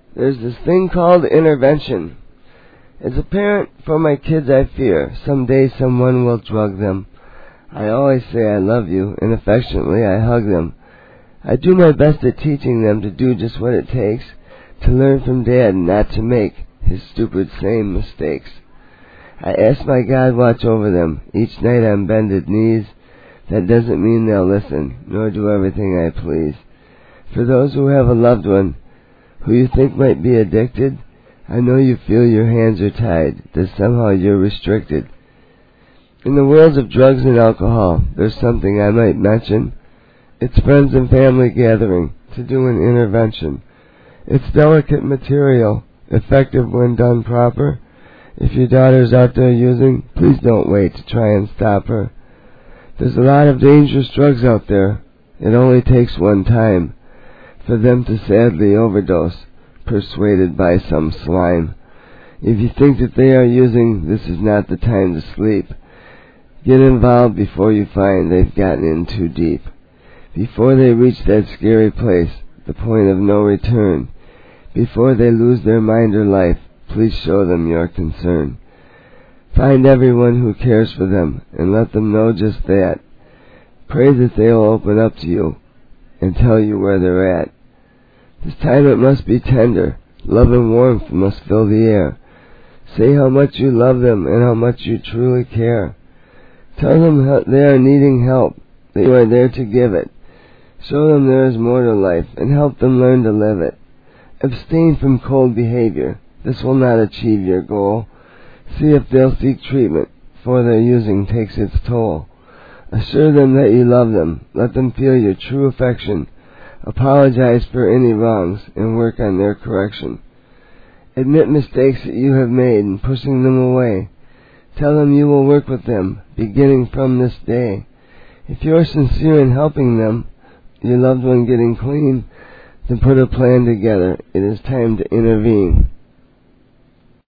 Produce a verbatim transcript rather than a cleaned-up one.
There's this thing called intervention. As a parent, for my kids I fear someday someone will drug them. I always say I love you, and affectionately I hug them. I do my best at teaching them to do just what it takes to learn from Dad not to make his stupid same mistakes. I ask my God watch over them each night on bended knees. That doesn't mean they'll listen, nor do everything I please. For those who have a loved one who you think might be addicted, I know you feel your hands are tied, that somehow you're restricted. In the worlds of drugs and alcohol, there's something I might mention. It's friends and family gathering to do an intervention. It's delicate material, effective when done proper. If your daughter's out there using, please don't wait to try and stop her. There's a lot of dangerous drugs out there. It only takes one time for them to sadly overdose, persuaded by some slime. If you think that they are using, this is not the time to sleep. Get involved before you find they've gotten in too deep. Before they reach that scary place, the point of no return. Before they lose their mind or life, please show them your concern. Find everyone who cares for them and let them know just that. Pray that they will open up to you and tell you where they're at. This time it must be tender. Love and warmth must fill the air. Say how much you love them and how much you truly care. Tell them how they are needing help, that you are there to give it. Show them there is more to life and help them learn to live it. Abstain from cold behavior. This will not achieve your goal. See if they'll seek treatment, for their using takes its toll. Assure them that you love them. Let them feel your true affection. Apologize for any wrongs and work on their correction. Admit mistakes that you have made and pushing them away. Tell them you will work with them, beginning from this day. If you are sincere in helping them, your loved one getting clean, then put a plan together. It is time to intervene.